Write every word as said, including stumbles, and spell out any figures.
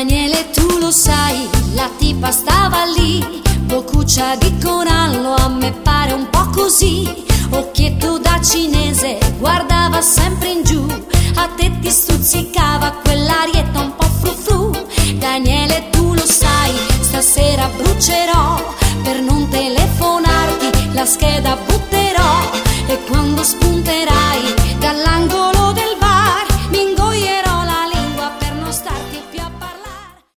Daniele, tu lo sai, la tipa stava lì, boccuccia di corallo, a me pare un po' così. Occhietto da cinese, guardava sempre in giù, a te ti stuzzicava quell'arietta un po' fru fru. Daniele, tu lo sai, stasera brucerò, per non telefonarti la scheda butterò, e quando spunterai